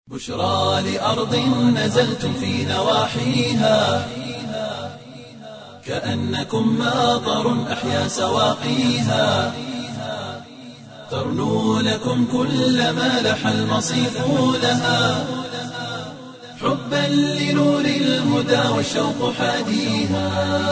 بشرى لأرض نزلتم في نواحيها كأنكم ماطر أحيا سواقيها ترنو لكم كل ما لح المصيف لها حبا لنور الهدى والشوق حاديها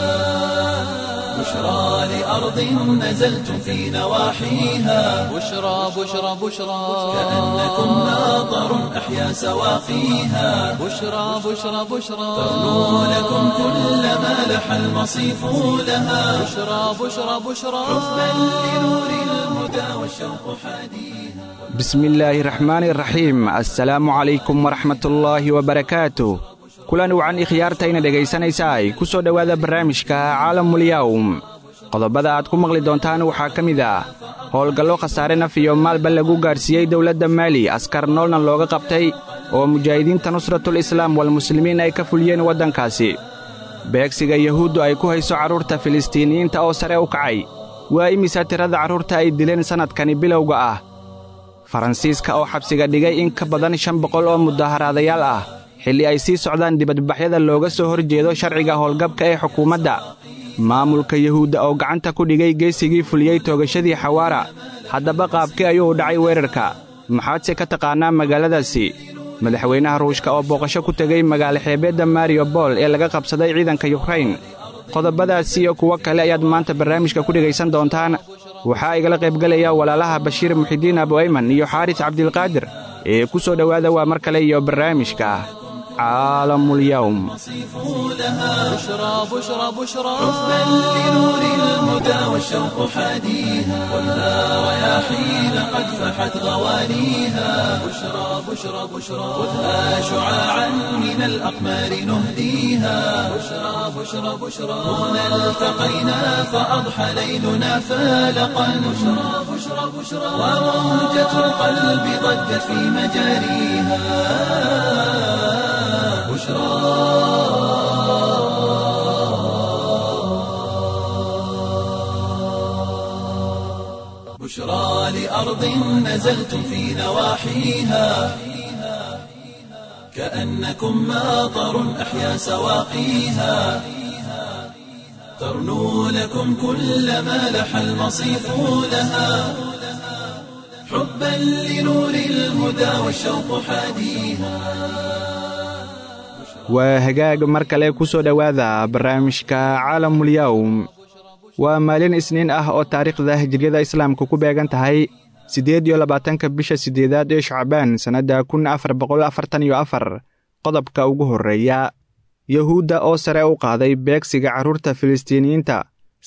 بشرى لأرض نزلتم في نواحيها بشرى كأنكم ماطر أحيا سواقيها بشرى ترنو لكم كل ما لح المصيف لها بشرى حبا لنور الهدى والشوق حاديها بسم الله الرحمن الرحيم السلام عليكم ورحمة الله وبركاته kulan wacan ikhyaartayna dhegaysanaysaay ku soo dhowaada barnaamijka caalamul-yawm qodobada aad ku maqli doontaan waxaa ka mid ah howlgallo khasaare naf iyo maalba lagu gaadhsiiyey dowladda maali askar noolna looga qabtay oo mujaahidiinta nusratul islaam walmuslimiin ay ka fuliyeen waddankaasi beegsiga yahuuddu ay ku hayso carruurta filistiiniyiinta oo sare u kacay waa imisa tirada carruurta ay dileen sannadkani bilowga ah faransiiska oo xabsiga dhigay in ka badan 500 oo mudaharaadayaal ah xilli ay sii socdaan dibadbaxyada looga soo hor jeedo sharciga howlgabka ee xukuumadda maamulka yahuudda oo gacanta ku dhigay geesigii fuliyey toogashadii xawaara haddaba qaabkii ayuu dhacay weerarka maxaadse ka taqaannaa magaaladaasi madaxweynaha ruushka oo booqasho ku tegey magaalo xeebeedda mariobol ee laga qabsaday ciidanka yukrain qodobadaasi iyo kuwo kale ayaad maanta barnaamijka ku dhegaysan doontaan waxaa igala qaybgelaya walaalaha bashiir muxidiin abuayman iyo xaaris cabdilqaadir ee ku soo dhowaada waa mar kale iyo barnaamijka caalamul-yawm بشرى حبا لنور الهدى والشوق حاديها والها رياحين قد فحت غوانيها بشرى خذها شعاعا من الأقمار نهديها بشرى هنا التقينا فأضحى ليلنا فالقا بشرى وموجة القلب ضجت في مجاريها بشرى لأرض نزلتم في نواحيها كأنكم ماطر أحيا سواقيها ترنو لكم كل ما لح المصيف لها حبا لنور الهدى والشوق حاديها waa hagaag mar kale ku soo dhowaada barnaamijka caalamul-yawm waa maalin isniin ah oo taariikhda hijriyada islaamka ku beegan tahay 28 bisha 8 ee shacbaan sannadda 1444 qodobka ugu horreeya yahuudda oo sare u qaaday beegsiga carruurta filistiiniyiinta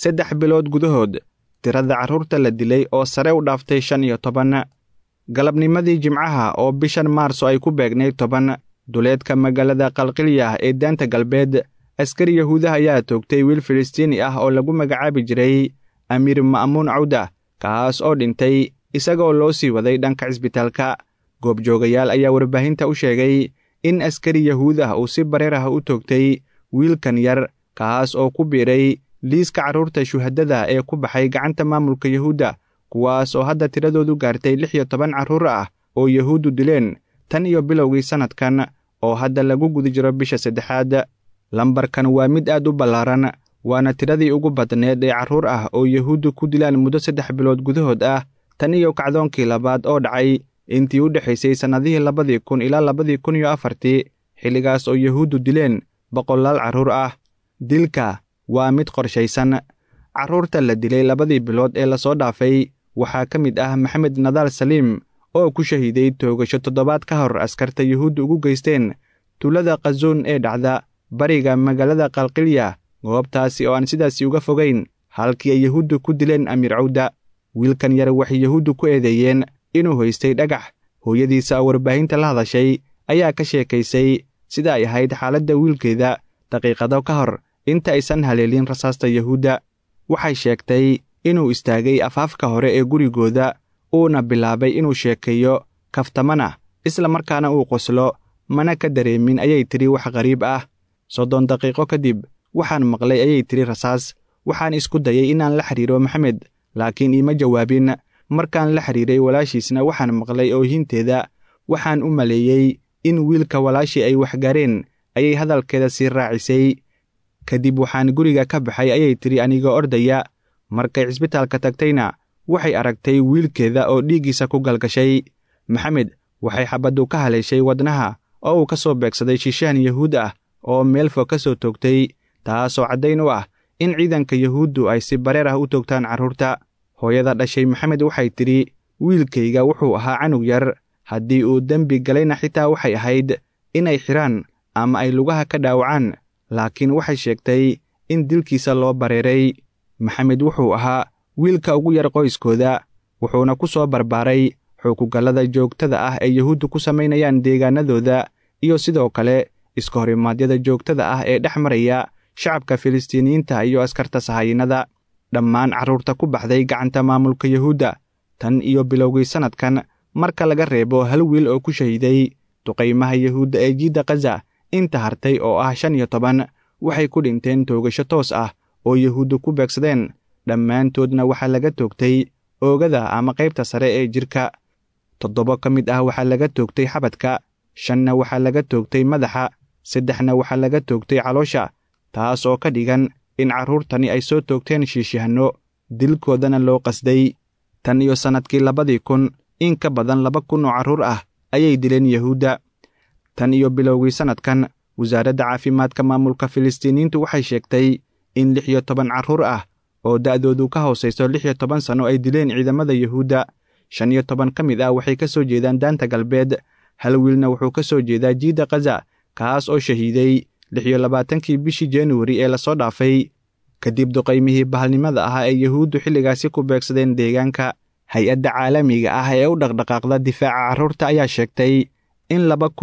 3 bilood gudahood tirada carruurta la dilay oo sare u dhaaftay 15 galabnimadii jimcaha oo bishan maarso ay ku beegnay 10 duleedka magaalada qalqilya ee daanta galbeed askari yahuudaha ayaa toogtay wiil filistiini ah oo lagu magacaabi jiray amiir ma'muun cawda kaas oo dhintay isagoo loo sii waday dhanka cisbitaalka goobjoogayaal ayaa warbaahinta u sheegay in askari yahuudah uu si bareer ah u toogtay wiilkan yar kaas oo ku biiray liiska carruurta shuhadada ee ku baxay gacanta maamulka yahuudda kuwaas oo hadda tiradoodu gaartay 16 carruur ah oo yahuuddu dileen tan iyo bilowgii sannadkan oo hadda lagu guda jiro bisha 3aad lambarkan waa mid aad u ballaaran waana tiradii ugu badneed ee carruur ah oo yahuuddu ku dilaan muddo 3 bilood gudahood ah tan iyo kacdoonkii labaad oo dhacay intii u dhexaysay sannadihii 2000 ilaa 2004 xilligaas oo yahuuddu dileen boqolaal carruur ah dilka waa mid qorshaysan carruurta la dilay 2 bilood ee la soo dhaafay waxaa ka mid ah maxamed nadaal saliim oo ku shahiiday toogasho 7 ka hor askarta yahuuddu ugu geysteen tuulada qazoon ee dhacda bariga magaalada qalqilya goobtaasi oo aan sidaasi uga fogayn halkii ay yahuuddu ku dileen amiir cawda wiilkan yar waxay yahuuddu ku eedeeyeen inuu haystay dhagax hooyadiisa oo warbaahinta la hadashay ayaa ka sheekaysay sida ay ahayd xaaladda wiilkeeda daqiiqado ka hor inta aysan haleelin rasaasta yahuudda waxay sheegtay inuu istaagay afaafka hore ee gurigooda uuna bilaabay inuu sheekeeyo kaftamana isla markaana uu qoslo mana ka dareemin ayay tidhi wax qariib ah 30 daqiiqo kadib waxaan maqlay ayay tidhi rasaas waxaan isku dayay inaan la xiriiro maxamed laakiin iima jawaabin markaan la xiriiray walaashiisna waxaan maqlay oohinteeda waxaan u maleeyey in wiilka walaashii ay waxgaareen ayay hadalkeeda sii raacisay. kadib waxaan guriga ka baxay ayay tidhi anigoo ordaya. markay cisbitaalka tagtayna waxay aragtay wiilkeeda oo dhiiggiisa ku galgashay. maxamed waxay xabaddu ka haleeshay wadnaha oo uu ka soo beegsaday shiishaan yahuud ah oo meel fog ka soo toogtay, taasoo caddayn u ah in ciidanka yahuuddu ay si bareer ah u toogtaan carruurta. hooyada dhashay maxamed waxay tidhi wiilkayga wuxuu ahaa canug yar, haddii uu dembi galayna xitaa waxay ahayd inay xidhaan ama ay lugaha ka dhaawacaan, laakiin waxay sheegtay in dilkiisa loo bareeray. maxamed wuxuu ahaa wiilka ugu yar qoyskooda, wuxuuna ku soo barbaaray xuukugallada joogtada ah ee yahuuddu ku samaynayaan deegaanadooda iyo sidoo kale iska horimaadyada joogtada ah ee dhex maraya shacabka filistiiniyiinta iyo askarta sahayinnada. dhammaan carruurta ku baxday gacanta maamulka yahuudda tan iyo bilowgii sannadkan marka laga reebo hal wiil oo ku shahiiday duqaymaha yahuudda ee jiidda khaza, inta hartay oo ah 15 waxay ku dhinteen toogasho toos ah oo yahuuddu ku beegsadeen, dhammaantoodna waxaa laga toogtay oogada ama qaybta sare ee jidhka. 7 ka mid ah waxaa laga toogtay xabadka, 5na waxaa laga toogtay madaxa, 3na waxaa laga toogtay caloosha, taas oo ka dhigan in carruurtani ay soo toogteen shiishahanno, dilkoodana loo qasday. tan iyo sannadkii 2000 in ka badan 2,000 oo carruur ah ayay dileen yahuudda. tan iyo bilowgii sannadkan wasaaradda caafimaadka maamulka filistiiniyiintu waxay sheegtay in 16 carruur ah oo da'doodu ka hoosayso 16 sanno ay dileen ciidamada yahuudda. 15 ka mid ah waxay ka soo jeedaan daanta galbeed, hal wiilna wuxuu ka soo jeedaa jiidda khaza, kaas oo shahiiday 26kii bishii January ee la soo dhaafay kadib duqaymihii bahalnimada ahaa ee yahuuddu xilligaasi ku beegsadeen deegaanka. hay-adda caalamiga ah ee u dhaqdhaqaaqda difaaca carruurta ayaa sheegtay in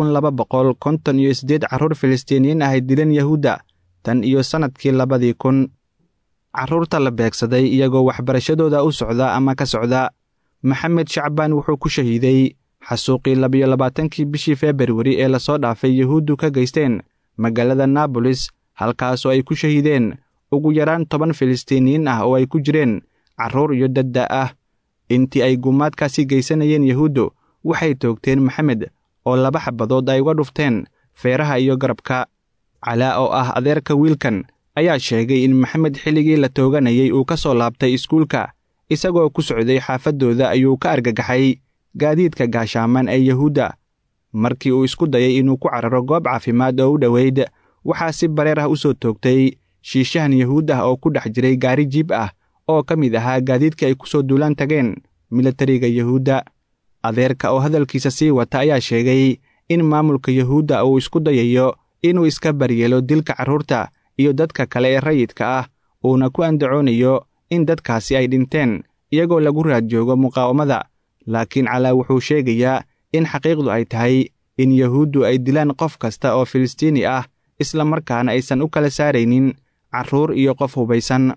2,258 carruur filistiiniyiin ah ay dileen yahuudda tan iyo sannadkii 2000. carruurta la beegsaday iyagoo waxbarashadooda u socda ama ka socda. maxamed shacbaan wuxuu ku shahiiday xasuuqii 22kii bishii February ee la soo dhaafay yahuuddu ka geysteen magaalada Naabolis, halkaasoo ay ku shahiideen ugu yaraan 10 filistiiniyiin ah oo ay ku jireen carruur iyo dadda ah. intii ay gumaadkaasi geysanayeen yahuuddu waxay toogteen maxamed oo 2 xabadood ay uga dhufteen feeraha iyo garabka. calaa oo ah adeerka wiilkan ayaa sheegay in maxamed xilligii la tooganayay uu ka soo laabtay iskuulka, isagoo ku socday xaafaddooda ayuu ka argagaxay gaadiidka gaashaaman ee yahuudda. markii uu isku dayay inuu ku cararo goob caafimaad oo u dhoweyd, waxaa si bareer ah u soo toogtay shiishahan yahuud ah oo ku dhex jiray gaari jiib ah oo ka mid ahaa gaadiidka ay ku soo duulaan tageen milatariga yahuudda. adeerka oo hadalkiisa sii wata ayaa sheegay in maamulka yahuudda uu isku dayayo inuu iska baryeelo dilka carruurta iyo dadka kale ee rayidka ah, uuna ku andacoonayo in dadkaasi ay dhinteen iyagoo lagu raad joogo muqaawamada. laakiin calaa wuxuu sheegayaa in xaqiiqdu ay tahay in yahuuddu ay dilaan qof kasta oo filistiini ah, isla markaana aysan u kala saaraynin carruur iyo qof hubaysan.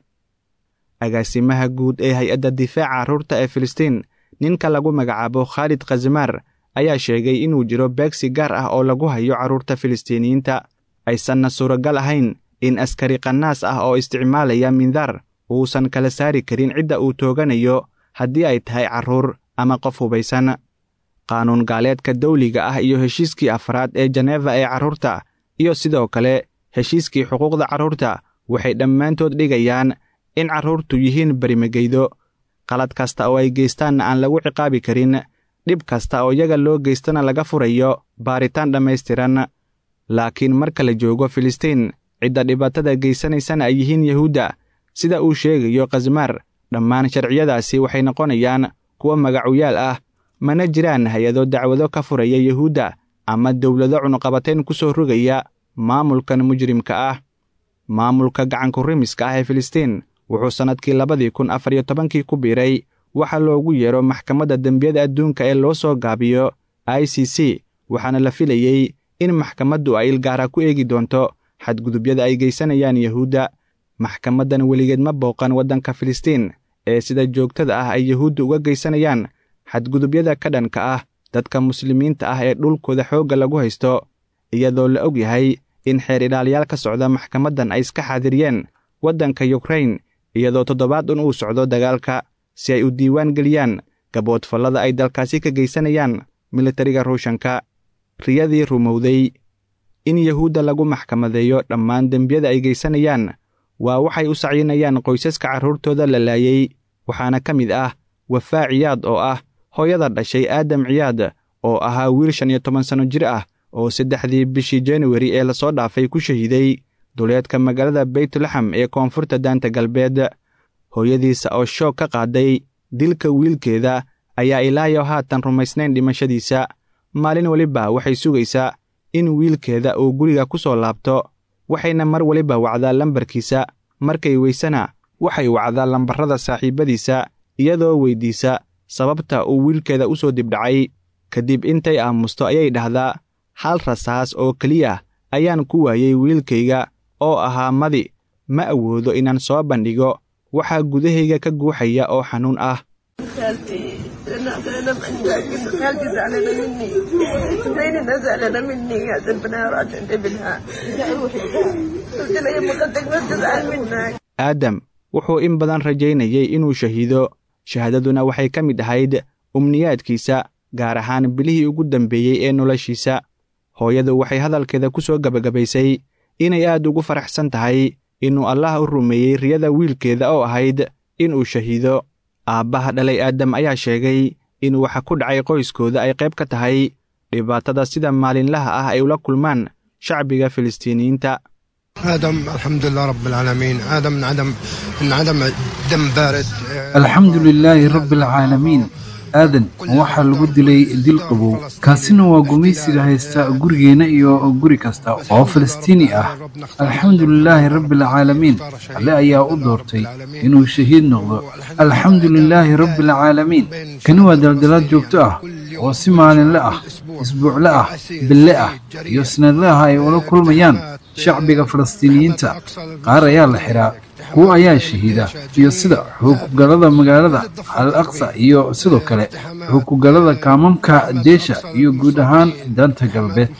agaasimaha guud ee hay-adda difaaca carruurta ee filistiin, ninka lagu magacaabo khaalid khazmaar, ayaa sheegay inuu jiro beegsi gaar ah oo lagu hayo carruurta filistiiniyiinta, aysanna suuragal ahayn in askari qanaas ah oo isticmaalaya mindaar uusan kala saari karin cidda uu tooganayo haddii ay tahay carruur ama qof hubaysan. qaanuun gaaleedka dawliga ah iyo heshiiskii 4aad ee Geneva ee carruurta iyo sidoo kale heshiiskii xuquuqda carruurta waxay dhammaantood dhigayaan in carruurtu yihiin barimageydo. qalad kasta oo ay geystaanna aan lagu ciqaabi karin, dhib kasta oo iyaga loo geystana laga furayo baaritaan dhammaystiran. laakiin marka la joogo Filistiin, cidda dhibaatada geysanaysana ay yihiin yahuudda. sida uu sheegayo khazmaar, dhammaan sharciyadaasi waxay noqonayaan kuwa magacuyaal ah, mana jiraan hay-ado dacwado ka furaya yahuudda ama dawlado cunuqabateen ku soo rogaya maamulkan mujrimka ah. maamulka gacanku rimiska ah ee Filistiin wuxuu sannadkii 2014 ku biiray waxa loogu yeero maxkamadda dembiyada adduunka ee loo soo gaabiyo ICC, waxaana la filayey in maxkamaddu ay ilgaara ku eegi doonto xadgudubyada ay geysanayaan yahuudda. maxkamaddan weligeed ma booqan waddanka Filistiin ee sida joogtada ah ay yahuuddu uga geysanayaan xadgudubyada ka dhanka ah dadka muslimiinta ah ee dhulkooda xoogga lagu haysto, iyadoo la og yahay in xeer ilaaliyaal ka socda maxkamaddan ay iska xaadiriyeen waddanka Ukraine iyadoo 7 uu socdo dagaalka si ay u diiwaan geliyaan gaboodfallada ay dalkaasi ka geysanayaan militariga Ruushanka. riyadii rumowday. In yahuudda lagu maxkamadeeyo dhammaan dembiyada ay geysanayaan waa waxay u sacyinayaan qoysaska carruurtooda la laayay, waxaana ka mid ah Wafaa Ciyaad oo ah hooyada dhashay Aadam Ciyaad oo ahaa wiil 15 sano jir ah oo 3 bishii January ee la soo dhaafay ku shahiiday duleedka magaalada Beytlahem ee koonfurta Daanta Galbeed. Hooyadiisa oo shoog ka qaaday dilka wiilkeeda ayaa ilaayo haatan rumaysnayn dhimashadiisa. Maalin waliba waxay sugaysaa in wiilkeeda uu guriga ku soo laabto, waxayna mar waliba wacdaa lambarkiisa. Markay weysana waxay wacdaa lambarrada saaxiibadiisa iyadoo weydiisa sababta uu wiilkeeda u soo dibdhacay. Kadib intay aamusto ayay dhahdaa, hal rasaas oo keliya ayaan ku waayay wiilkayga oo ahaa Madi. Ma awoodo inaan soo bandhigo waxaa gudahayga ka guuxaya oo xanuun ah. Aadam wuxuu in badan rajaynayay inuu shahiido. Shahaadaduna waxay ka mid ahayd umniyaadkiisa, gaar ahaan bilihii ugu dambeeyey ee noloshiisa. Hooyadu waxay hadalkeeda ku soo gabagabaysay inay aad ugu faraxsan tahay inuu Allah u rumeeyey riyada wiilkeeda oo ahayd inuu shahiido. Aabbaha dhalay Aadam ayaa sheegay in waxa ku dhacay qoyskooda ay qayb ka tahay dhibaatada sida maalinlaha ah ay ula kulmaan shacbiga Filistiiniyiinta. آدم الحمد لله رب العالمين. آدم انعدم دم بارد. الحمد لله رب العالمين. aadan waxaa lagu dilay dil qabow, kaasina waa gumaysiga haysta gurigeena iyo guri kasta oo Falastiini ah. alxamdulilaahi rabbilcaalamiin, alle ayaa u doortay inuu shahiid noqdo. alxamdulilaahi rabbilcaalamiin. kani waa daldalaad joogto ah oo si maalinle ah, isbuucle ah, bille ah iyo sanadle ah ay ula kulmayaan shacbiga Falastiiniyiinta. qaar ayaa la xiraa, kuwa ayaa shahiida, iyo sida xukugalada magaalada Al-Aqsa iyo sidoo kale xukugalada kaamamka Deesha iyo guud ahaan Daanta Galbeed.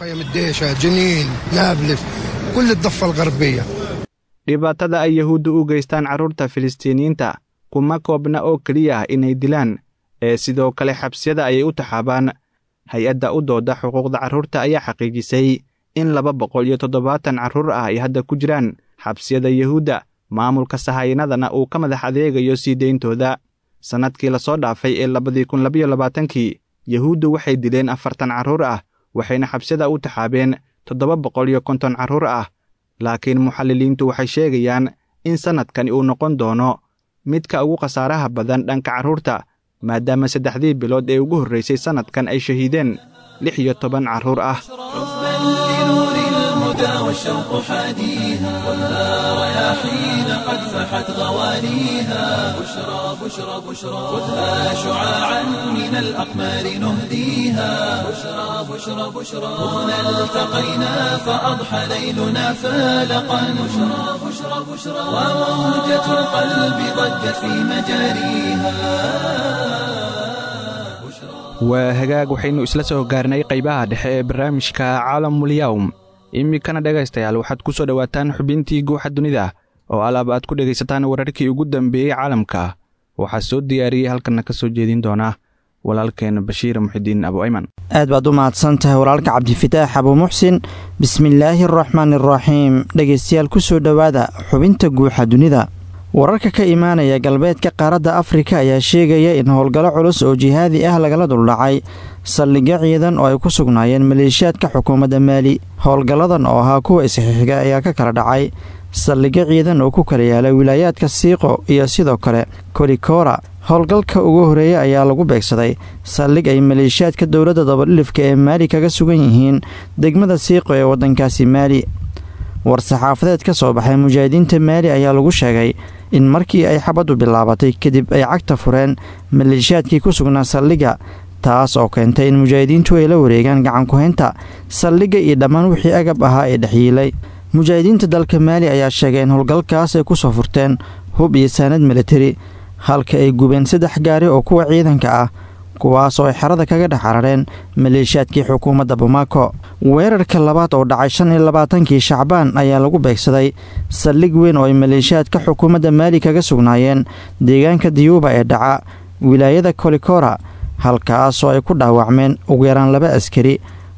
dhibaatada ay yahuuddu u geystaan carruurta Filistiiniyiinta kuma koobna oo keliya inay dilaan, ee sidoo kale xabsiyada ayay u taxaabaan. hay-adda u dooda xuquuqda carruurta ayaa xaqiijisay in 270 carruur ah ay hadda ku jiraan xabsiyada yahuudda. maamulka sahayanadana uu ka madax adeegayo sii deyntooda. sannadkii la soo dhaafay ee 2022 yahuuddu waxay dileen 40 carruur ah, waxayna xabsiyada u taxaabeen 750 carruur ah. laakiin muxalliliintu waxay sheegayaan in sannadkani uu noqon doono midka ugu khasaaraha badan dhanka carruurta, maadaama 3 bilood ee ugu horraysay sannadkan ay shahiideen 16 carruur ah. والشوق حاديها والنار يا حين قد فحت غوانيها. بشرى بشرى بشرى خذها شعاعا من الأقمار نهديها. بشرى بشرى بشرى هنا التقينا فأضحى ليلنا فالقا. بشرى بشرى بشرى وموجة القلب ضجت في مجاريها. waa hagaag waxaynu isla soo gaarnay qaybaha dhexe ee barnaamijka Caalamul-Yawm. iminkana dhegaystayaal waxaad ku soo dhawaataan xubintii guuxa dunida oo alaab aad ku dhegaysataan wararkii ugu dambeeyey caalamka. waxaa soo diyaariyey halkana ka soo jeedin doona walaalkeen Bashiir Muxidiin Abu Ayman. aad baad u mahadsan tahay walaalka Cabdifataax Abu Muxsin. bismillaahir rahmaanir rahiim. dhegaystayaal ku soo dhawaada xubinta guuxa dunida. wararka ka imaanaya galbeedka qaaradda Afrika ayaa sheegaya in howlgallo culus oo jihaadi ah lagala duldhacay saldhigyo ciidan oo ay ku sugnaayeen maleeshiyaadka xukuumadda Maali. howlgalladan oo ahaa kuwa isxixiga ayaa ka kala dhacay saldhigyo ciidan oo ku kala yaala wilaayaadka Siiqo iyo sidoo kale Kolikora. howlgalka ugu horeeya ayaa lagu beegsaday saldhig ay maleeshiyaadka dowladda dabadhilifka ee Maali kaga sugan yihiin degmada Siiqo ee waddankaasi Maali. war-saxaafadeed ka soo baxay mujaahidiinta Maali ayaa lagu sheegay in markii ay xabaddu bilaabatay kadib ay cagta fureen maleeshiyaadkii ku sugnaa saldhigga, taas oo keentay in mujaahidiintu ay la wareegaan gacan ku-haynta saldhigga iyo dhammaan wixii agab ahaa ee dhexyiilay. mujaahidiinta dalka Maali ayaa sheegay in howlgalkaas ay ku soo furteen hub iyo saanad militari, halka ay gubeen 3 gaari oo kuwa ciidanka ah, kuwaas oo ay xerada kaga dhex carareen maleeshiyaadkii xukuumadda Bamako. weerarka labaad oo dhacay 25kii Shacbaan ayaa lagu beegsaday saldhig weyn oo ay maleeshiyaadka xukuumadda Maali kaga sugnaayeen deegaanka Diyuuba ee dhaca wilaayada Kolikora, halkaas oo ay ku dhaawacmeen ugu yaraan 2 askari,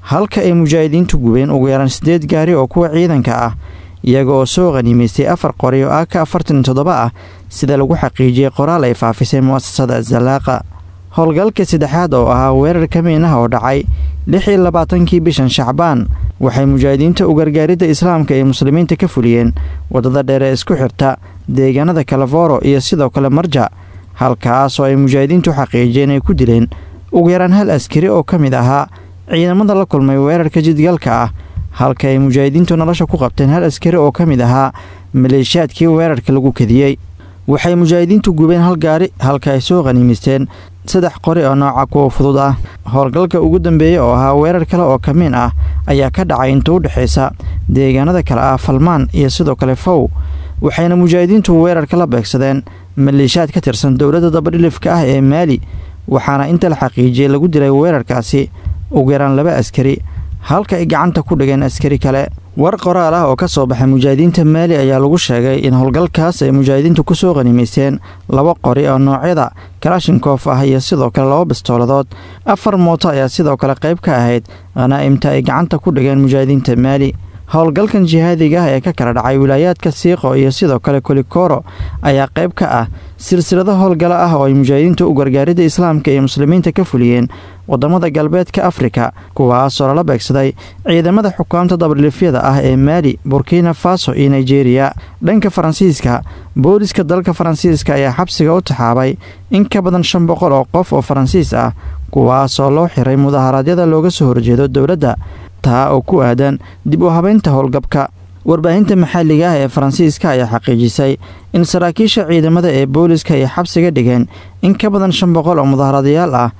halka ay mujaahidiintu gubeen ugu yaraan 8 gaari oo kuwa ciidanka ah iyaga oo soo qaniimaystay 4 qori oo AK-47 ah sida lagu xaqiijiyay qoraal ay faafisay mu'asasada Zalaaqa. howlgalka saddexaad oo ahaa weerar kamiin ah oo dhacay 26 bishan Shacbaan waxay mujaahidiinta u gargaaridda islaamka ee muslimiinta ka fuliyeen wadada dheer ee isku xirta deegaanada Kalaforo iyo sidoo kale Marja, halkaas oo ay mujaahidiintu xaqiijiyeen ay ku dileen ugu yaraan 1 askari oo ka mid ahaa ciidamada la kulmay weerarka jidgalka ah, halka ay mujaahidiintu nolosha ku qabteen 1 askari oo ka mid ahaa maleeshiyaadkii weerarka lagu kadiyey. waxay mujaahidiintu gubeen 1 gaari halka ay soo qaniimisteen 3 qori oo nooca kuwa fudud ah. howlgalka ugu dambeeyay oo ahaa weerar kale oo kamiin ah ayaa ka dhacay inta u dhaxaysa deegaanada kale ah Falmaan iyo sidoo kale Fow, waxayna mujaahidiintu weerarka la beegsadeen maleeshiyaad ka tirsan dowladda dabadhilifka ah ee Maali, waxaana inta la xaqiijiyay lagu dilay weerarkaasi ugu yaraan 2 askari halka ay gacanta ku dhigeen askari kale. war qoraal ah oo ka soo baxay mujaahidiinta Maali ayaa lagu sheegay in howlgalkaas ay mujaahidiintu ku soo qaniimaysteen 2 qori oo noocyada Kalashnikov ah iyo sidoo kale 2 bistooladood. 4 mooto ayaa sidoo kale qayb ka ahayd qanaa'imta ay gacanta ku dhigeen mujaahidiinta Maali. howlgalkan jihaadiga ah ee ka kala dhacay wilaayadka Siiqo iyo sidoo kale Kolikoro ayaa qayb ka ah silsilado howlgalo ah oo ay mujaahidiintu u gargaaridda islaamka iyo muslimiinta ka fuliyeen wadamada galbeedka Afrika, kuwaas oo la beegsaday ciidamada xukuumta dabadhilifyada ah ee Maali, Burkina Faso iyo Nigeria. dhanka Faransiiska, booliska dalka Faransiiska ayaa xabsiga u taxaabay in ka badan 500 oo qof oo Faransiis ah, kuwaas oo loo xiray mudaharaadyada looga soo horjeedo dowladda taa oo ku aadan dib u habeynta howlgabka. warbaahinta maxalliga ah ee Faransiiska ayaa xaqiijisay in saraakiisha ciidamada ee booliska ay xabsiga dhigeen in ka badan 500 oo mudaharadayaal ah.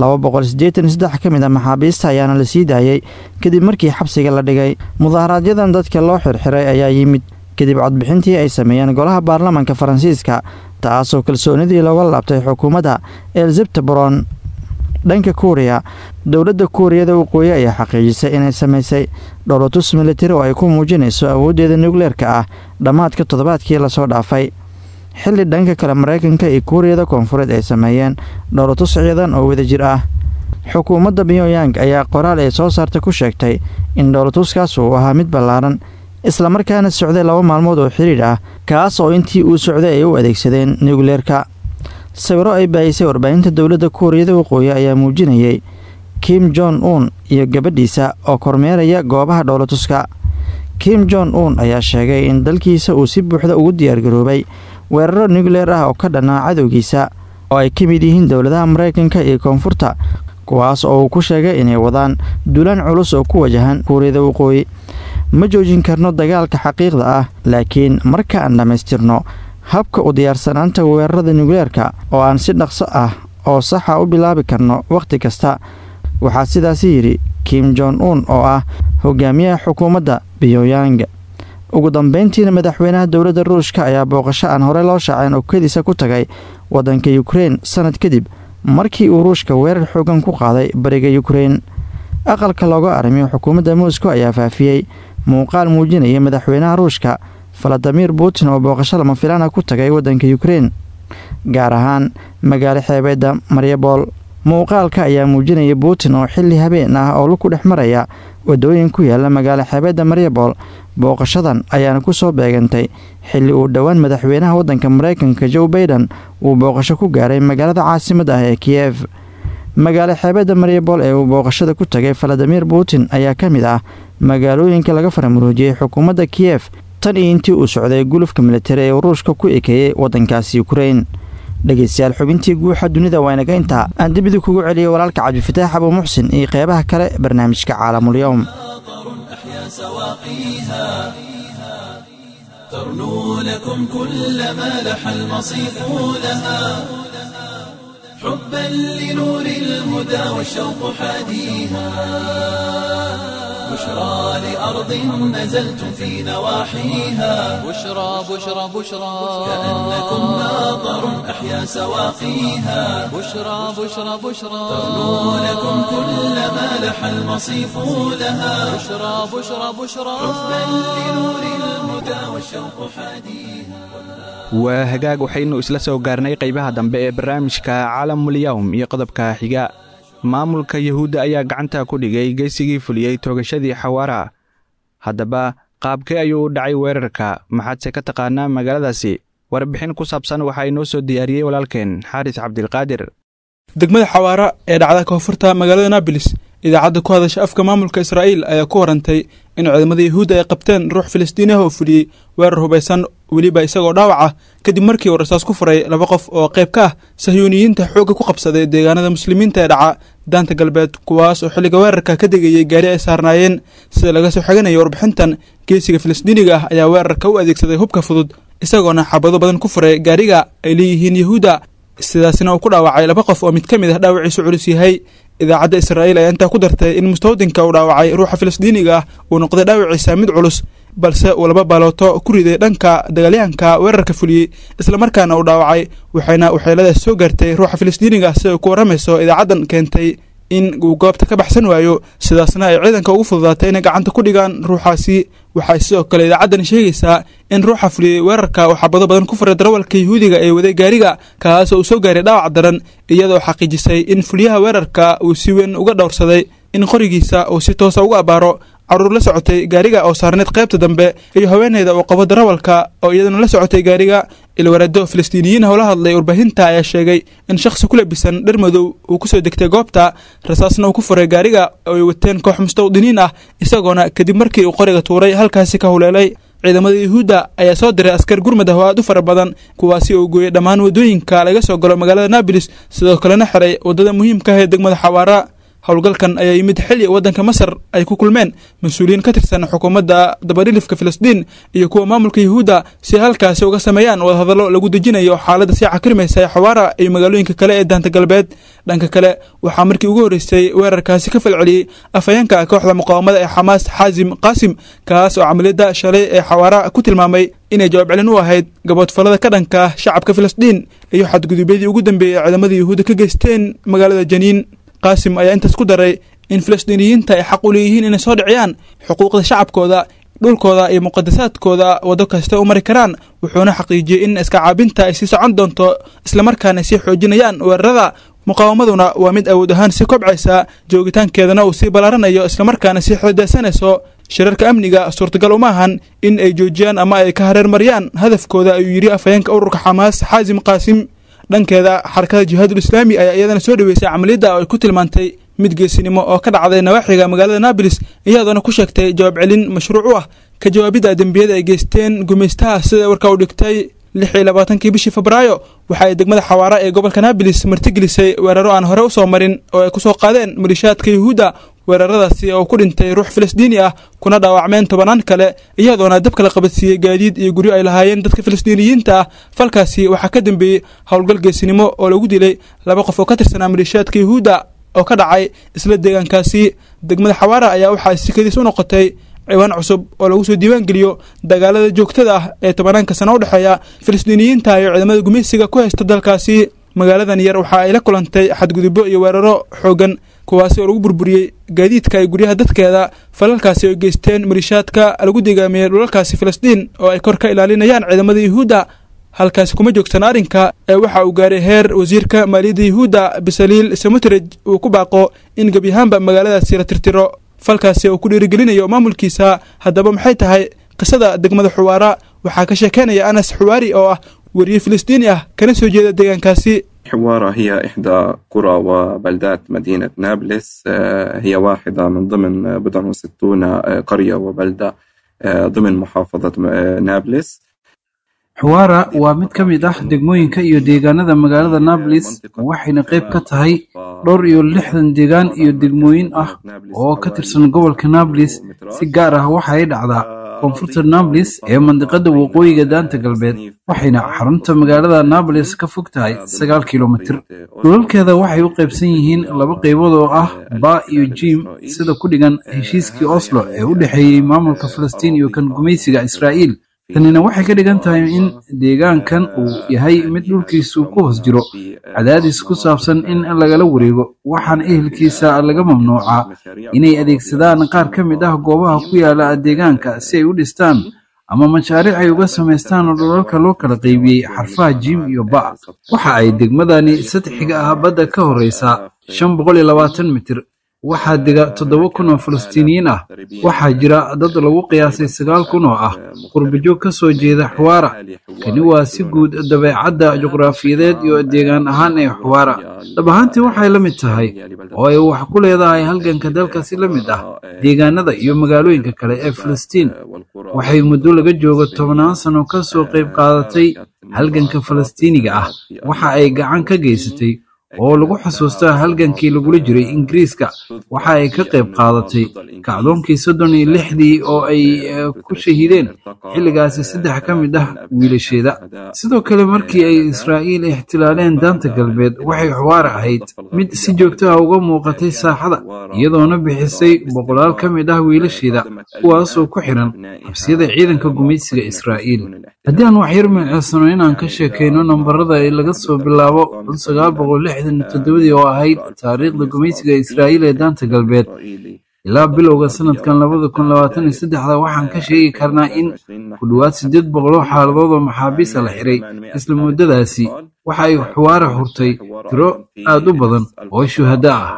283 ka mid ah maxaabiista ayaana la sii daayay kadib markii xabsiga la dhigay. mudaharadyadan dadka loo xirxiray ayaa yimid kadib codbixintii ay sameeyeen golaha baarlamaanka Faransiiska, taasoo kalsoonidii looga laabtay xukuumadda Elizabeth Borne. dhanka Kuuriya, dowladda Kuuriyada Waqooyi ayaa xaqiijisay inay sameysay dhowlatus militari oo ay ku muujinayso awooddeeda nukleerka ah dhammaadka toddobaadkii la soo dhaafay, xilli dhanka kale Mareykanka iyo Kuuriyada Koonfureed ay sameeyeen dhowlatus ciidan oo wadajir ah. xukuumadda Pyongyang ayaa qoraal ay soo saartay ku sheegtay in dhowlatuskaas uu ahaa mid ballaaran isla markaana socday 2 maalmood oo xiriir ah, kaas oo intii uu socday ay u adeegsadeen nukleerka. sawiro ay baahisay warbaahinta dowladda Kuuriyada Waqooyi ayaa muujinayay Kim Jong-un iyo gabadhiisa oo kormeeraya goobaha dhowlatuska. Kim Jong-un ayaa sheegay in dalkiisa uu si buuxda ugu diyaargaroobay weeraro nukleer ah oo ka dhanaa cadowgiisa oo ay ka mid yihiin dowladaha Mareykanka iyo Koonfurta, kuwaas oo uu ku sheegay inay wadaan duulaan culus oo ku wajahan Kuuriyada Waqooyi. ma joojin karno dagaalka xaqiiqda ah, laakiin marka aan dhamaystirno habka u diyaarsanaanta weerarada nukleerka oo aan si dhaqso ah oo sax ah u bilaabi karno waqti kasta, waxaa sidaas yiri Kim Jong-un oo ah hogaamiyaha xukuumadda Pyongyang. ugu dambeyntiina madaxweynaha dowladda Ruushka ayaa booqasho aan hore loo shaacin oo kediisa ku tagay wadanka Ukraine sanad kadib markii uu Ruushka weerar xoogan ku qaaday bariga Ukraine. aqalka looga arrimiyo xukuumadda Moscow ayaa faafiyey muuqaal muujinaya madaxweynaha Ruushka Vladimir Putin oo booqasho lama filaan ah ku tagay wadanka Ukraine, gaar ahaan magaalo xeebeedda Mariupol. muuqaalka ayaa muujinaya Putin oo xilli habeen ah oo ku dhex maraya wadooyin ku yaala magaalo xeebeedda Mariupol. booqashadan ayaana ku soo beegantay xilli uu dhowaan madaxweynaha wadanka Mareykanka Joe Biden uu booqasho ku gaaray magaalada caasimadda ah ee Kiev. magaalo xeebeedda Mariupol ee uu booqashada ku tagay Vladimir Putin ayaa ka mid ah magaalooyinka laga faramuroojiyay xukuumadda Kiev tan iyo intii uu socday gulufka militari ee Ruushka ku ekeeyay wadankaasi Ukraine. dhegeystayaal, xubintii guuxa dunida waa inaga intaa. aan dib idin kugu celiyay walaalka Cabdifitaax Abu Muxsin iyo qeybaha kale barnaamijka Caalamul-Yawm. ترنو لكم كل ما لح المصيف لها حبا لنور الهدى والشوق حاديها بشرى لأرض نزلتم في نواحيها بشرى بشرى بشرى كأنكم ماطر أحيا سواقيها بشرى بشرى بشرى ترنو لكم كل ما لح المصيف لها بشرى بشرى بشرى حبا لنور الهدى والشوق حاديها waa hagaag waxaynu isla soo gaarnay qaybaha dambe ee barnaamijka Caalamul-Yawm iyo qodobka xiga. maamulka yuhuudda ayaa gacanta ku dhigay geysigii fuliyey toogashadii xawaara. haddaba qaabkee ayuu u dhacay weerarka, maxaadse ka taqaanaa magaaladaasi? warbixin ku saabsan waxaa inoo soo diyaariyey walaalkeen xaaris cabdilqaadir. degmada xawaara ee dhacda koonfurta magaalada naabolis, idaacadda ku hadasha afka maamulka Israa'iil ayaa ku warantay in ciidamada yuhuudda ay qabteen ruux Filistiini ah oo fuliyey weerar hubaysan weliba isagoo dhaawac ah kadib markii uu rasaas ku furay 2 qof oo qayb ka ah Sahyuuniyiinta xoogga ku qabsaday deegaanada muslimiinta ee dhaca daanta galbeed, kuwaas oo xilliga weerarka ka degayay gaari ay saarnaayeen. sida laga soo xiganayo warbixintan, geesiga Filistiiniga ah ayaa weerarka u adeegsaday hubka fudud isagoona xabado badan ku furay gaariga ay leeyihiin yuhuudda, sidaasna uu ku dhaawacay 2 qof oo mid ka mid ah dhaawaciisu culus yahay. idaacadda Israa'iil ayaa intaa ku dartay in mustawdinka uu dhaawacay ruuxa Filistiiniga ah uu noqday dhaawaciisa mid culus, balse uu 2 baalooto ku riday dhanka dagaalyahanka weerarka fuliyey isla markaana uu dhaawacay, waxayna waxyeelada soo gaartay ruuxa Filistiiniga si ay ku waramayso idaacaddan keentay in uu goobta ka baxsan waayo, sidaasna ay ciidanka ugu fududaatay inay gacanta ku dhigaan ruuxaasi. waxay sidoo kale idaacaddan sheegaysaa in ruuxa fuliyey weerarka uu xabado badan ku furay darawalka yuhuudiga ee waday gaariga, kaas oo uu soo gaaray dhaawac daran, iyadoo xaqiijisay in fuliyaha weerarka uu si weyn uga dhowrsaday in qorigiisa uu si toosa uga abaaro caruur la socotay gaariga oo saarneed qaybta dambe iyo haweeneyda uu qabo darawalka oo iyadana la socotay gaariga. ilwareedo Filistiiniyiin oo la hadlay warbaahinta ayaa sheegay in shakhsi ku labisan dhar madow uu ku soo degtay goobta, rasaasna uu ku furay gaariga oo ay wateen koox mustawdiniin ah, isagoona kadib markii uu qoriga tuuray halkaasi ka huleelay. ciidamada yuhuudda ayaa soo diray askar gurmad ah oo aad u fara badan, kuwaasi oo gooyay dhammaan wadooyinka laga soo galo magaalada Naabolis, sidoo kalena xiray wadada muhiimka ah ee degmada Xawaara. howlgalkan ayaa yimid xilli waddanka Masar ay ku kulmeen mas'uuliyiin ka tirsan xukuumadda dabadhilifka Filistiin iyo kuwa maamulka yuhuudda si halkaasi uga sameeyaan wadahadallo lagu dejinayo xaaladda sii cakrimaysa ee Xawaara iyo magaalooyinka kale ee daanta galbeed. dhanka kale waxaa markii ugu horeysay weerarkaasi ka falceliyey afhayeenka kooxda muqaawamada ee Xamaas Xaazim Qaasim, kaas oo camaliyadda shalay ee Xawaara ku tilmaamay inay jawaab celin u ahayd gaboodfalada ka dhanka shacabka Filistiin iyo xadgudubyadii ugu dambeeyay ee ciidamada yuhuudda ka geysteen magaalada Janiin. qaasim ayaa intaas ku daray in Filistiiniyiinta ay xaq u leeyihiin inay soo dhiciyaan xuquuqda shacabkooda, dhulkooda iyo muqaddasaadkooda wado kasta u mari karaan, wuxuuna xaqiijiyey in iska caabinta ay sii socon doonto isla markaana sii xoojinayaan weerarada. muqaawamaduna waa mid awood ahaan sii kobcaysa, joogitaankeedana uu sii ballaaranayo isla markaana sii xididaysanayso. shirarka amniga suurtagal uma ahan in ay joojiyaan ama ay ka hareermariyaan hadafkooda, ayuu yidhi afhayeenka ururka Xamaas Xaazim Qaasim. dhankeeda xarakada jihaadul islaami ayaa iyadana soo dhaweysay camaliyadda oo ay ku tilmaantay mid geesinimo oo ka dhacday nawaaxiga magaalada Naabolis, iyadoona ku sheegtay jawaab celin mashruuc u ah ka jawaabidda dembiyada ay geysteen gumaystaha sida warka u dhigtay. 26 bishii Febraayo waxa ay degmada Xawaara ee gobolka Naabolis martigelisay weeraro aan hore u soo marin oo ay ku soo qaadeen malishaadka yuhuudda. weeraradaasi oo ku dhintay ruux Filistiini ah kuna dhaawacmeen 10 kale, iyadoona dabka la qabadsiiyey gaadiid iyo guryo ay lahaayeen dadka Filistiiniyiinta ah. falkaasi waxaa ka dambeeyey howlgal geesinimo oo lagu dilay 2 qof oo ka tirsan malishaadka yuhuudda oo ka dhacay isla deegaankaasi. degmada Xawaara ayaa waxaa sikadiis u noqotay ciwaan cusub oo lagu soo diiwaan geliyo dagaalada joogtada ah ee 10 sano u dhaxeeya Filistiiniyiinta iyo ciidamada gumeysiga ku haysta dalkaasi. magaaladan yar waxa ay la kulantay xadgudubyo iyo weeraro xoogan, kuwaasi oo lagu burburiyey gaadiidka ay guryaha dadkeeda. falalkaasi oo geysteen malishaadka lagu deegaamiyey dhulalkaasi Filistiin oo ay kor ka ilaalinayaan ciidamada yuhuudda. halkaasi kuma joogsan arrinka ee waxa uu gaaray heer wasiirka maaliyadda yuhuudda Bezalel Smotrich uu ku baaqo in gebi ahaanba magaaladaasi la tirtiro, falkaasi oo ku dhiirigelinayo maamulkiisa. haddaba maxay tahay qisada degmada Xawaara? waxaa ka sheekeynaya Anas Xuwaari oo ah wariye Filistiini ah kana soo jeeda deegaankaasi. حوارة هي إحدى قرى وبلدات مدينة نابلس، هي واحدة من ضمن 60 قرية وبلدة ضمن محافظة نابلس. xawaara waa mid ka mid ah degmooyinka iyo deegaanada magaalada Naabolis, waxayna qayb ka tahay 60 deegaan iyo degmooyin ah oo ka tirsan gobolka Naabolis. si gaar ah waxa ay dhacdaa koonfurta Naabolis ee mandiqada waqooyiga daanta galbeed, waxayna xarunta magaalada Naabolis ka fog tahay 9 kiiloomitir. dhulalkeeda waxay u qaybsan yihiin 2 qaybood oo ah Ba iyo Jim, sida ku dhigan heshiiskii Oslo ee u dhaxeeyay maamulka Filistiin iyo kan gumeysiga Israa'iil. tanina waxay ka dhigan tahay in deegaankan uu yahay mid dhulkiisu ku hoos jiro cadaadis ku saabsan in lagala wareego, waxaana ehelkiisa laga mamnuucaa inay adeegsadaan qaar ka mid ah goobaha ku yaala deegaanka si ay u dhistaan ama mashaariic ay uga samaystaan oo dhulalka loo kala qaybiyey xarfaha jiim iyo ba. waxa ay degmadani sadxiga ah badda ka horeysaa 520 mitir. waxaa dega 7,000 oo falastiiniyiin ah. waxaa jira dad lagu qiyaasay 9,000 oo ah qurbijoog ka soo jeeda xuwaara. kani waa si guud dabeecadda juqraafiyadeed iyo deegaan ahaan ee xuwaara. dhab ahaantii waxay la mid tahay oo ay wax ku leedahay halganka dalkaasi la mid ah deegaanada iyo magaalooyinka kale ee Falastiin. waxay muddo laga joogo 10 sano ka soo qayb qaadatay halganka Falastiiniga ah. waxa ay gacan ka geysatay oo lagu xasuustaa halgankii lagula jiray Ingiriiska. waxa ay ka qayb qaadatay kacdoonkii 36 oo ay ku shahiideen xilligaasi 3 ka mid ah wiilasheeda. sidoo kale markii ay Israa'iil ixtilaaleen daanta galbeed, waxay xuwaara ahayd mid si joogto ah uga muuqatay saaxada, iyadoona bixisay boqolaal ka mid ah wiilasheeda kuwaasoo ku xiran xabsiyada ciidanka gumaysiga Israa'iil. haddii aan wax yar micisano inaan ka sheekayno nambarada ay laga soo bilaabo 1967 oo ahayd taariikhda gumaysiga Israa'iil ee daanta galbeed ilaa bilowga sanadkan 2023 waxaan ka sheegi karnaa in ku dhawaad 800 xaaladood oo maxaabiis la xiray. isla muddadaasi waxa ay xuwaara hurtay tiro aad u badan oo shuhada ah.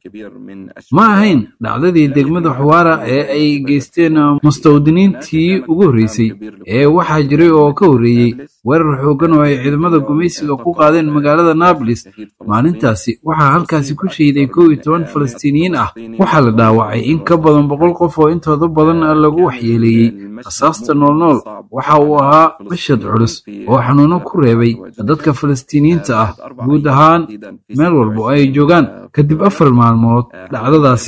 ma ahayn dhacdadii degmada xuwaara ee ay geysteen mustawdiniintii ugu horreysay ee waxaa jiray oo ka horreeyey weerar xooggan oo ay ciidamada gumaysiga ku qaadeen magaalada Nablus. maalintaasi waxaa halkaasi ku shahiiday 11 Falastiiniyiin ah. waxaa la dhaawacay in ka badan 100 qof oo intooda badan lagu waxyeeleeyey rasaasta noolnool. waxa uu ahaa mashhad culus oo xanuuno ku reebay dadka Falastiiniyiinta ah guud ahaan meel walba ay joogaan. kadib 4 maalmood dhacdadaasi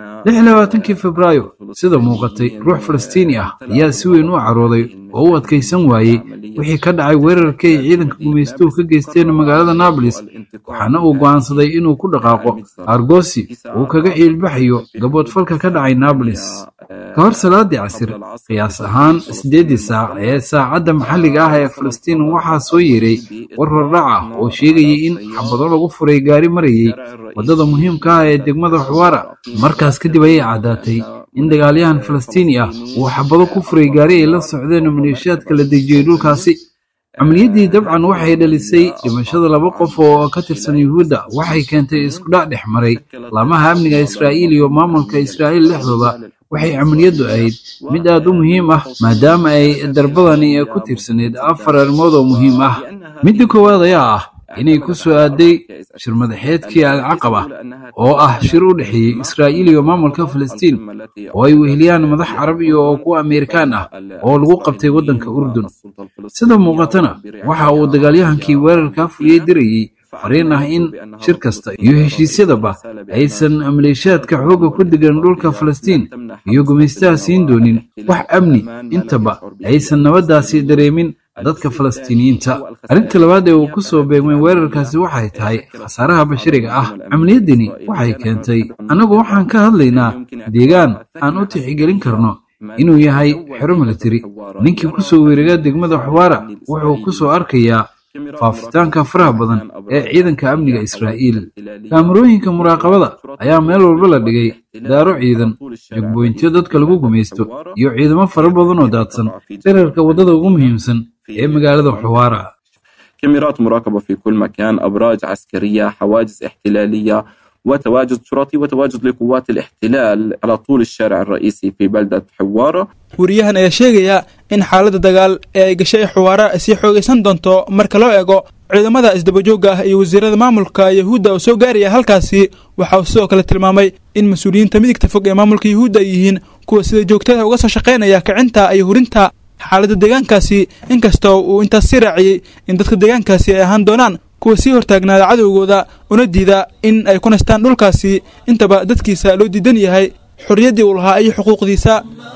26 Febraayo, sida muuqatay ruux Falastiini ah ayaa si weyn u carooday oo u adkaysan waayey wixii ka dhacay weerarkii ay ciidanka gumaystuhu ka geysteen magaalada Nablus. waxaana uu go'aansaday inuu ku dhaqaaqo argoosi uu kaga ciilbaxayo gaboodfalka ka dhacay Nablus. ka hor salaadii casir, qiyaas ahaan 8 saac ee saacadda maxalliga ah ee Falastiin, waxaa soo yeeray war hordhac ah oo sheegayay in xabado lagu furay gaari marayay waddada muhiimka ah ee degmada xuwaara. markaas kadib ayay caddaatay in dagaalyahan Falastiini ah uu xabado ku furay gaari ay la socdeen maleeshiyaadka la dejiyey dhulkaasi. camaliyaddii dabcan waxay dhalisay dhimashada 2 qof oo ka tirsan Yuhuudda. waxay keentay isku dhac dhex maray laamaha amniga Israa'iil iyo maamulka Israa'iil dhexdooda. waxay camaliyaddu ahayd mid aad u muhiim ah maadaama ay darbadani ku tiirsaneyd 4 arrimood oo muhiim ah. midda koowaad ayaa ah inay ku soo aaday shir madaxeedkii Al-Caqaba oo ah shir u dhexeeyey Israa'iil iyo maamulka Falastiin oo ay weheliyaan madax Carab iyo kuwa Ameerikaan ah oo lagu qabtay waddanka Urdun. sida muuqatana waxa uu dagaalyahankii weerarka fuliyey dirayay fariin ah in shir kasta iyo heshiisyadaba aysan maleeshiyaadka xoogga ku degan dhulka Falastiin iyo gumaystaha siin doonin wax amni intaba aysan nabadaasi dareemin dadka Falastiiniyiinta. arrinta labaad ee uu ku soo beegmay weerarkaasi waxay tahay khasaaraha bashariga ah. camaliyaddani waxay keentay annagu waxaan ka hadlaynaa deegaan aan u tixgelin karno inuu yahay xero militari. ninkii ku soo weeraga degmada xuwaara wuxuu ku soo arkayaa faafitaanka faraha badan ee ciidanka amniga Israa'iil. kaamarooyinka muraaqabada ayaa meel walba la dhigay, daaro ciidan, jagboyntiyo dadka lagu gumaysto iyo ciidamo fara badan oo daadsan dhererka waddada ugu muhiimsan ee magaalada xuwaara. كاميرات مراقبة في كل مكان، أبراج عسكرية، حواجز احتلالية، وتواجد شرطي وتواجد لقوات الاحتلال على طول الشارع الرئيسي في بلدة حوارة. wariyahan ayaa sheegaya in xaaladda dagaal ee ay gashay xuwaara ay sii xoogaysan doonto marka loo eego ciidamada isdabajooga ah iyo wasiirada maamulka Yuhuudda oo soo gaaraya halkaasi. waxa uu sidoo kale tilmaamay in mas'uuliyiinta midigta fog ee maamulka Yuhuudda ay yihiin kuwa sida joogtada uga soo shaqeynaya kicinta iyo hurinta xaaladda deegaankaasi. inkastoo uu intaas sii raaciyay in dadka deegaankaasi ay ahaan doonaan kuwa sii hortaagnaada cadowgooda una diida in ay ku nastaan dhulkaasi intaba dadkiisa loo diidan yahay xorriyaddii uu lahaa iyo xuquuqdiisa.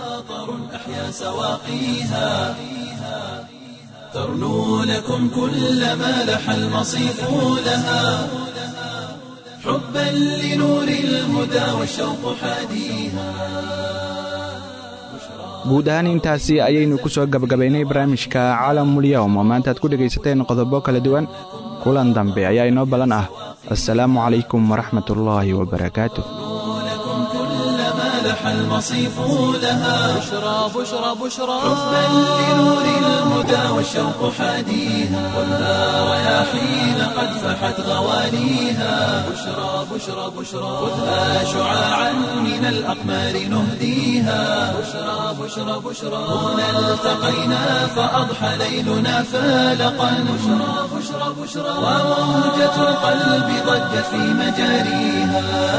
ترنو لكم كل ما لح المصيف لها حبا لنور الهدى والشوق حاديها. guud ahaan intaasi ayaynu ku soo gabagabaynay barnaamijka caalamul-yawm oo maanta aad ku dhegaysateen qodobo kala duwan. kulan dambe ayaa inoo balan ah. assalaamu calaykum waraxmatullaahi wabarakaatuh. لح المصيف لها بشرى بشرى بشرى حبا لنور الهدى والشوق حاديها والنار رياحين قد فحت غواليها بشرى بشرى بشرى خذها شعاعا من الأقمار نهديها بشرى بشرى بشرى هنا التقينا فأضحى ليلنا فالقا بشرى بشرى بشرى وموجة القلب ضجت في مجاريها